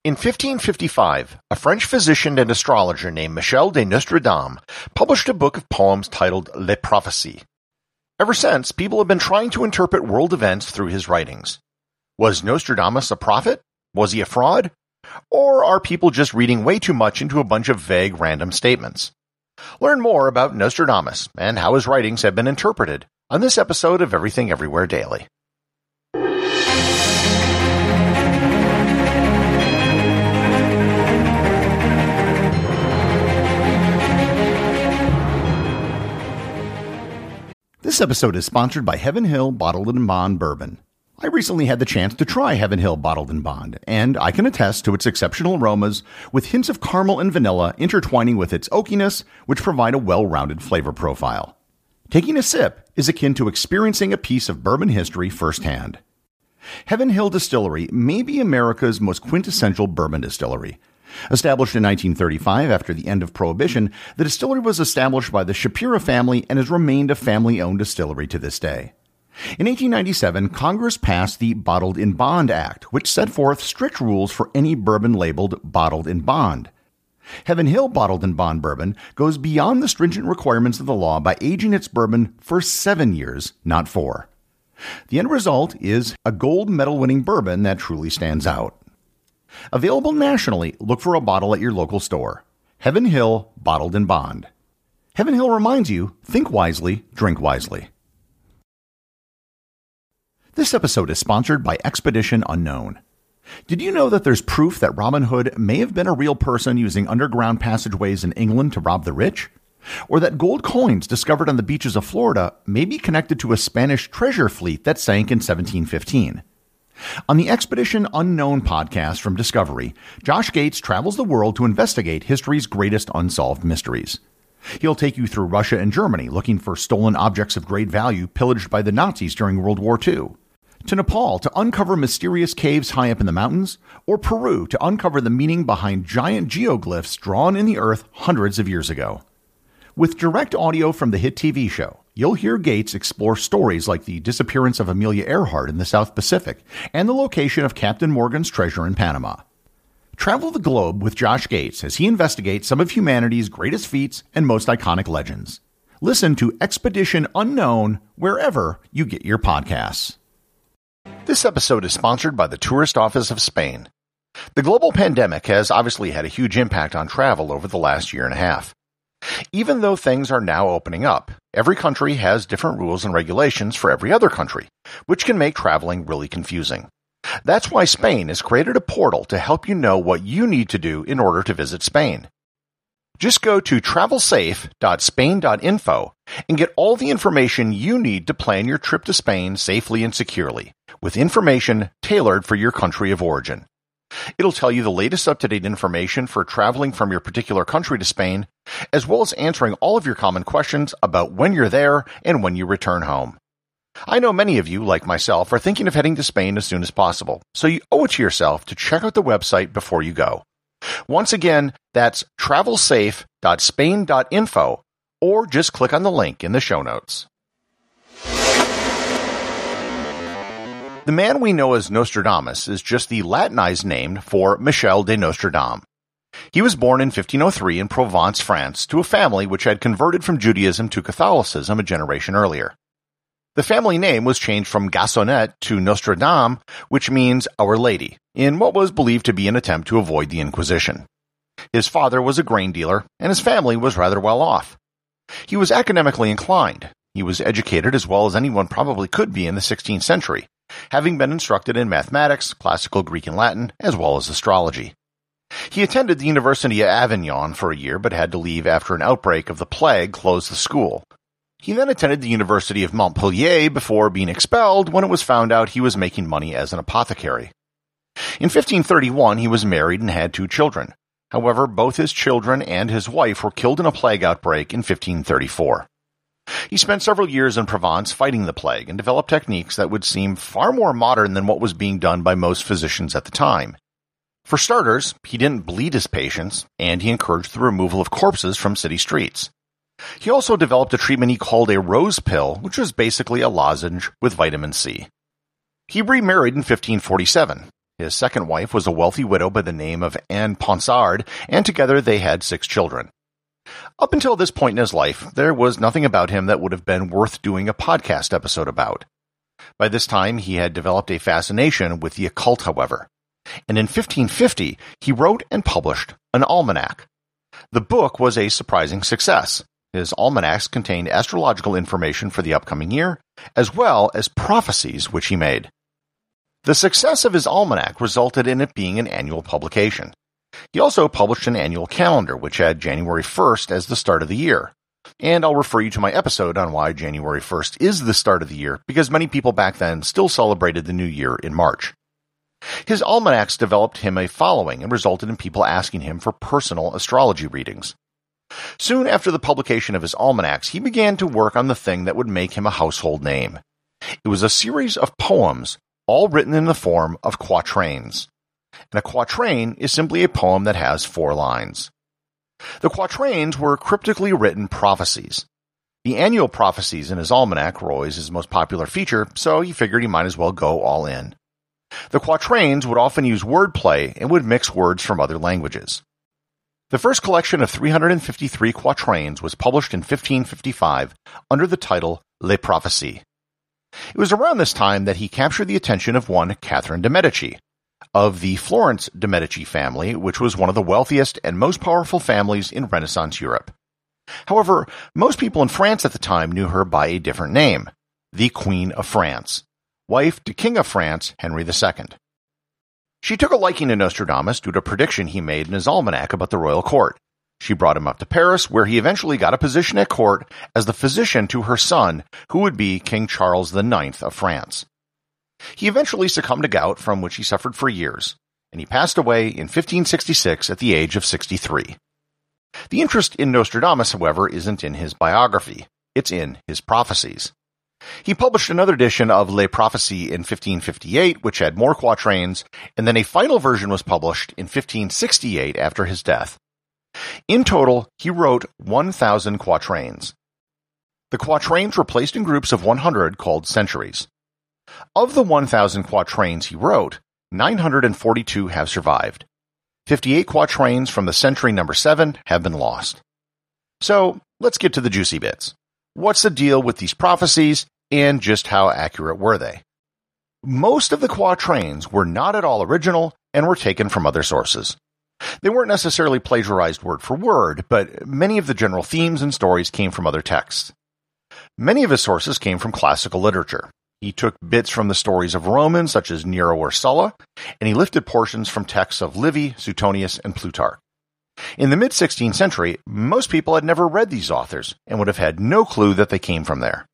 In 1555, a French physician and astrologer named Michel de Nostredame published a book of poems titled Les Prophéties. Ever since, people have been trying to interpret world events through his writings. Was Nostradamus a prophet? Was he a fraud? Or are people just reading way too much into a bunch of vague, random statements? Learn more about Nostradamus and how his writings have been interpreted on this episode of Everything Everywhere Daily. This episode is sponsored by Heaven Hill Bottled and Bond Bourbon. I recently had the chance to try Heaven Hill Bottled and Bond, and I can attest to its exceptional aromas with hints of caramel and vanilla intertwining with its oakiness, which provide a well-rounded flavor profile. Taking a sip is akin to experiencing a piece of bourbon history firsthand. Heaven Hill Distillery may be America's most quintessential bourbon distillery. Established in 1935 after the end of Prohibition, the distillery was established by the Shapira family and has remained a family-owned distillery to this day. In 1897, Congress passed the Bottled in Bond Act, which set forth strict rules for any bourbon labeled Bottled in Bond. Heaven Hill Bottled in Bond Bourbon goes beyond the stringent requirements of the law by aging its bourbon for 7 years, not 4. The end result is a gold medal-winning bourbon that truly stands out. Available nationally, look for a bottle at your local store. Heaven Hill Bottled in Bond. Heaven Hill reminds you, think wisely, drink wisely. This episode is sponsored by Expedition Unknown. Did you know that there's proof that Robin Hood may have been a real person using underground passageways in England to rob the rich? Or that gold coins discovered on the beaches of Florida may be connected to a Spanish treasure fleet that sank in 1715? On the Expedition Unknown podcast from Discovery, Josh Gates travels the world to investigate history's greatest unsolved mysteries. He'll take you through Russia and Germany looking for stolen objects of great value pillaged by the Nazis during World War II, to Nepal to uncover mysterious caves high up in the mountains, or Peru to uncover the meaning behind giant geoglyphs drawn in the earth hundreds of years ago. With direct audio from the hit TV show, you'll hear Gates explore stories like the disappearance of Amelia Earhart in the South Pacific and the location of Captain Morgan's treasure in Panama. Travel the globe with Josh Gates as he investigates some of humanity's greatest feats and most iconic legends. Listen to Expedition Unknown wherever you get your podcasts. This episode is sponsored by the Tourist Office of Spain. The global pandemic has obviously had a huge impact on travel over the last year and a half. Even though things are now opening up, every country has different rules and regulations for every other country, which can make traveling really confusing. That's why Spain has created a portal to help you know what you need to do in order to visit Spain. Just go to travelsafe.spain.info and get all the information you need to plan your trip to Spain safely and securely, with information tailored for your country of origin. It'll tell you the latest up-to-date information for traveling from your particular country to Spain, as well as answering all of your common questions about when you're there and when you return home. I know many of you, like myself, are thinking of heading to Spain as soon as possible, so you owe it to yourself to check out the website before you go. Once again, that's travelsafe.spain.info, or just click on the link in the show notes. The man we know as Nostradamus is just the Latinized name for Michel de Nostredame. He was born in 1503 in Provence, France, to a family which had converted from Judaism to Catholicism a generation earlier. The family name was changed from Gasconet to Nostradame, which means Our Lady, in what was believed to be an attempt to avoid the Inquisition. His father was a grain dealer, and his family was rather well off. He was academically inclined. He was educated as well as anyone probably could be in the 16th century, having been instructed in mathematics, classical Greek and Latin, as well as astrology. He attended the University of Avignon for a year, but had to leave after an outbreak of the plague closed the school. He then attended the University of Montpellier before being expelled when it was found out he was making money as an apothecary. In 1531, he was married and had 2 children. However, both his children and his wife were killed in a plague outbreak in 1534. He spent several years in Provence fighting the plague and developed techniques that would seem far more modern than what was being done by most physicians at the time. For starters, he didn't bleed his patients, and he encouraged the removal of corpses from city streets. He also developed a treatment he called a rose pill, which was basically a lozenge with vitamin C. He remarried in 1547. His second wife was a wealthy widow by the name of Anne Ponsard, and together they had 6 children. Up until this point in his life, there was nothing about him that would have been worth doing a podcast episode about. By this time, he had developed a fascination with the occult, however. And in 1550, he wrote and published an almanac. The book was a surprising success. His almanacs contained astrological information for the upcoming year, as well as prophecies which he made. The success of his almanac resulted in it being an annual publication. He also published an annual calendar, which had January 1st as the start of the year. And I'll refer you to my episode on why January 1st is the start of the year, because many people back then still celebrated the new year in March. His almanacs developed him a following and resulted in people asking him for personal astrology readings. Soon after the publication of his almanacs, he began to work on the thing that would make him a household name. It was a series of poems, all written in the form of quatrains. And a quatrain is simply a poem that has 4 lines. The quatrains were cryptically written prophecies. The annual prophecies in his almanac were always his most popular feature, so he figured he might as well go all in. The quatrains would often use wordplay and would mix words from other languages. The first collection of 353 quatrains was published in 1555 under the title Les Prophéties. It was around this time that he captured the attention of one Catherine de' Medici, of the Florence de' Medici family, which was one of the wealthiest and most powerful families in Renaissance Europe. However, most people in France at the time knew her by a different name, the Queen of France, wife to King of France Henry II. She took a liking to Nostradamus due to a prediction he made in his almanac about the royal court. She brought him up to Paris, where he eventually got a position at court as the physician to her son, who would be King Charles IX of France. He eventually succumbed to gout, from which he suffered for years, and he passed away in 1566 at the age of 63. The interest in Nostradamus, however, isn't in his biography. It's in his prophecies. He published another edition of Les Prophéties in 1558, which had more quatrains, and then a final version was published in 1568 after his death. In total, he wrote 1,000 quatrains. The quatrains were placed in groups of 100 called centuries. Of the 1,000 quatrains he wrote, 942 have survived. 58 quatrains from the century number 7 have been lost. So, let's get to the juicy bits. What's the deal with these prophecies, and just how accurate were they? Most of the quatrains were not at all original and were taken from other sources. They weren't necessarily plagiarized word for word, but many of the general themes and stories came from other texts. Many of his sources came from classical literature. He took bits from the stories of Romans, such as Nero or Sulla, and he lifted portions from texts of Livy, Suetonius, and Plutarch. In the mid-16th century, most people had never read these authors and would have had no clue that they came from there.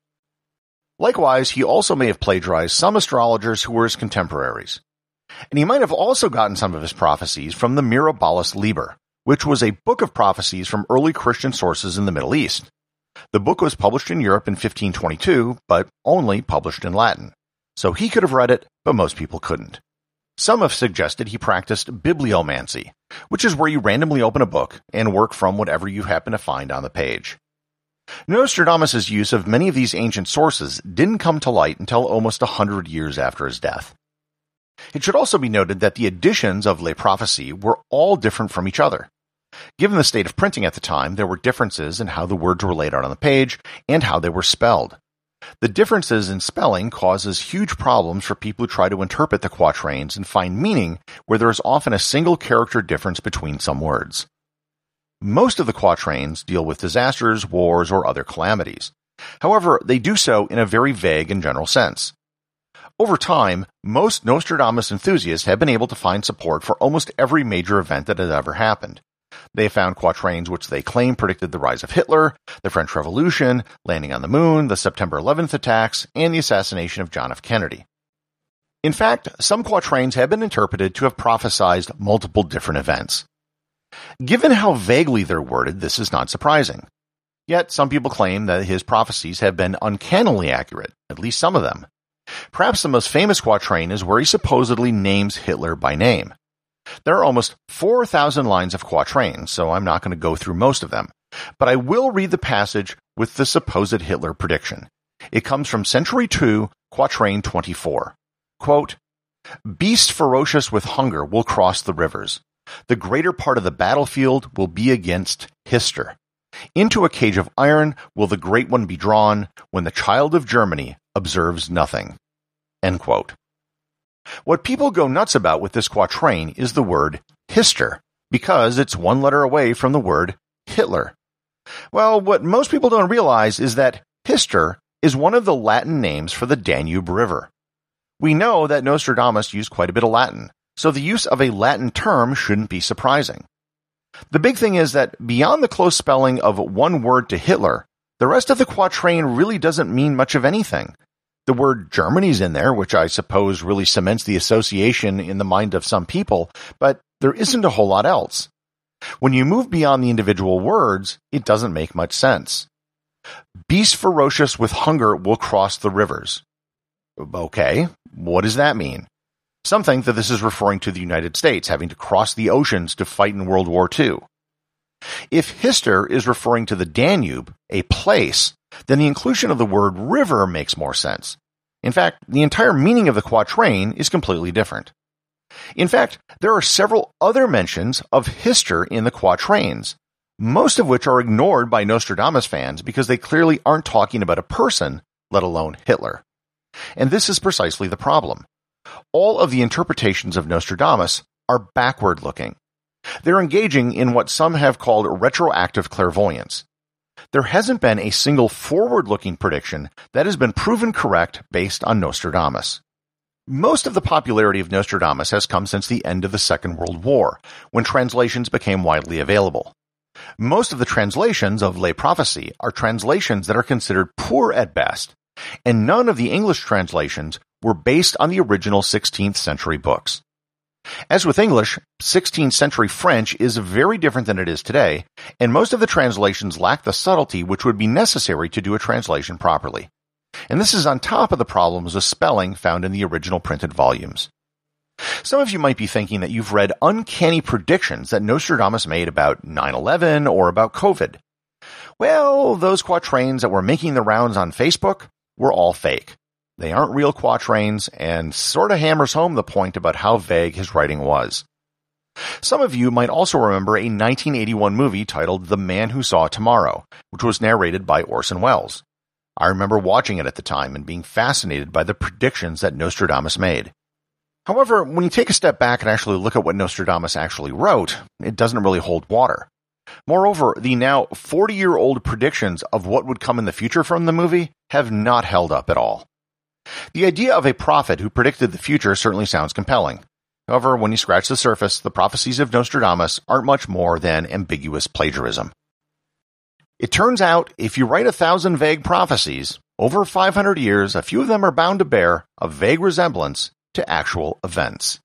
Likewise, he also may have plagiarized some astrologers who were his contemporaries. And he might have also gotten some of his prophecies from the Mirabilis Liber, which was a book of prophecies from early Christian sources in the Middle East. The book was published in Europe in 1522, but only published in Latin. So he could have read it, but most people couldn't. Some have suggested he practiced bibliomancy, which is where you randomly open a book and work from whatever you happen to find on the page. Nostradamus' use of many of these ancient sources didn't come to light until almost 100 years after his death. It should also be noted that the editions of Les Prophéties were all different from each other. Given the state of printing at the time, there were differences in how the words were laid out on the page and how they were spelled. The differences in spelling causes huge problems for people who try to interpret the quatrains and find meaning where there is often a single character difference between some words. Most of the quatrains deal with disasters, wars, or other calamities. However, they do so in a very vague and general sense. Over time, most Nostradamus enthusiasts have been able to find support for almost every major event that has ever happened. They found quatrains which they claim predicted the rise of Hitler, the French Revolution, landing on the moon, the September 11th attacks, and the assassination of John F. Kennedy. In fact, some quatrains have been interpreted to have prophesied multiple different events. Given how vaguely they're worded, this is not surprising. Yet, some people claim that his prophecies have been uncannily accurate, at least some of them. Perhaps the most famous quatrain is where he supposedly names Hitler by name. There are almost 4,000 lines of quatrains, so I'm not going to go through most of them, but I will read the passage with the supposed Hitler prediction. It comes from Century 2, Quatrain 24. Quote, Beasts ferocious with hunger will cross the rivers. The greater part of the battlefield will be against Hister. Into a cage of iron will the great one be drawn when the child of Germany observes nothing." End quote. What people go nuts about with this quatrain is the word Hister, because it's one letter away from the word Hitler. Well, what most people don't realize is that Hister is one of the Latin names for the Danube River. We know that Nostradamus used quite a bit of Latin, so the use of a Latin term shouldn't be surprising. The big thing is that beyond the close spelling of one word to Hitler, the rest of the quatrain really doesn't mean much of anything. The word Germany's in there, which I suppose really cements the association in the mind of some people, but there isn't a whole lot else. When you move beyond the individual words, it doesn't make much sense. Beasts ferocious with hunger will cross the rivers. Okay, what does that mean? Some think that this is referring to the United States having to cross the oceans to fight in World War II. If Hister is referring to the Danube, a place, then the inclusion of the word river makes more sense. In fact, the entire meaning of the quatrain is completely different. In fact, there are several other mentions of Hister in the quatrains, most of which are ignored by Nostradamus fans because they clearly aren't talking about a person, let alone Hitler. And this is precisely the problem. All of the interpretations of Nostradamus are backward-looking. They're engaging in what some have called retroactive clairvoyance. There hasn't been a single forward-looking prediction that has been proven correct based on Nostradamus. Most of the popularity of Nostradamus has come since the end of the Second World War, when translations became widely available. Most of the translations of lay prophecy are translations that are considered poor at best, and none of the English translations were based on the original 16th century books. As with English, 16th century French is very different than it is today, and most of the translations lack the subtlety which would be necessary to do a translation properly. And this is on top of the problems of spelling found in the original printed volumes. Some of you might be thinking that you've read uncanny predictions that Nostradamus made about 9/11 or about COVID. Well, those quatrains that were making the rounds on Facebook were all fake. They aren't real quatrains and sort of hammers home the point about how vague his writing was. Some of you might also remember a 1981 movie titled The Man Who Saw Tomorrow, which was narrated by Orson Welles. I remember watching it at the time and being fascinated by the predictions that Nostradamus made. However, when you take a step back and actually look at what Nostradamus actually wrote, it doesn't really hold water. Moreover, the now 40-year-old predictions of what would come in the future from the movie have not held up at all. The idea of a prophet who predicted the future certainly sounds compelling. However, when you scratch the surface, the prophecies of Nostradamus aren't much more than ambiguous plagiarism. It turns out, if you write 1,000 vague prophecies, over 500 years, a few of them are bound to bear a vague resemblance to actual events.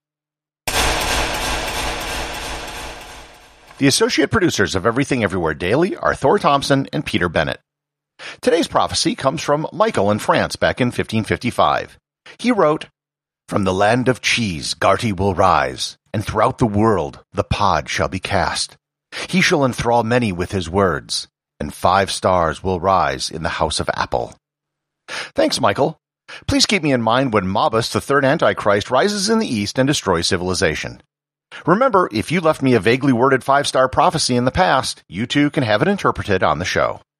The associate producers of Everything Everywhere Daily are Thor Thompson and Peter Bennett. Today's prophecy comes from Michael in France back in 1555. He wrote, "From the land of cheese Garty will rise, and throughout the world the pod shall be cast. He shall enthrall many with his words, and 5 stars will rise in the house of Apple." Thanks, Michael. Please keep me in mind when Mobbus, the third Antichrist, rises in the east and destroys civilization. Remember, if you left me a vaguely worded 5-star prophecy in the past, you too can have it interpreted on the show.